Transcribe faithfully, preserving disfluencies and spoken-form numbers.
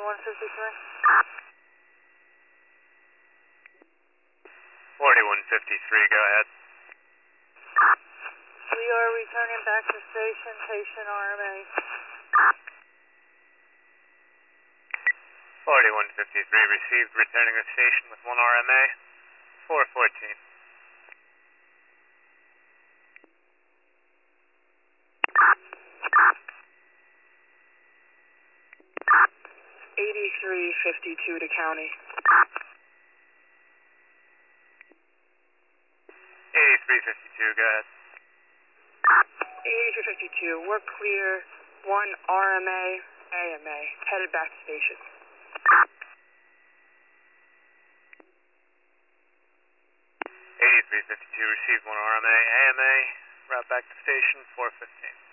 forty-one fifty-three. forty-one fifty-three, go ahead. We are returning back to station, patient R M A. forty-one fifty-three received, returning to station with one R M A, four fourteen. eighty-three fifty-two to county. eighty-three fifty-two, go ahead. eighty-three fifty-two, we're clear. One R M A, A M A, headed back to station. eighty-three fifty-two received, one R M A, A M A, route back to station, four fifteen.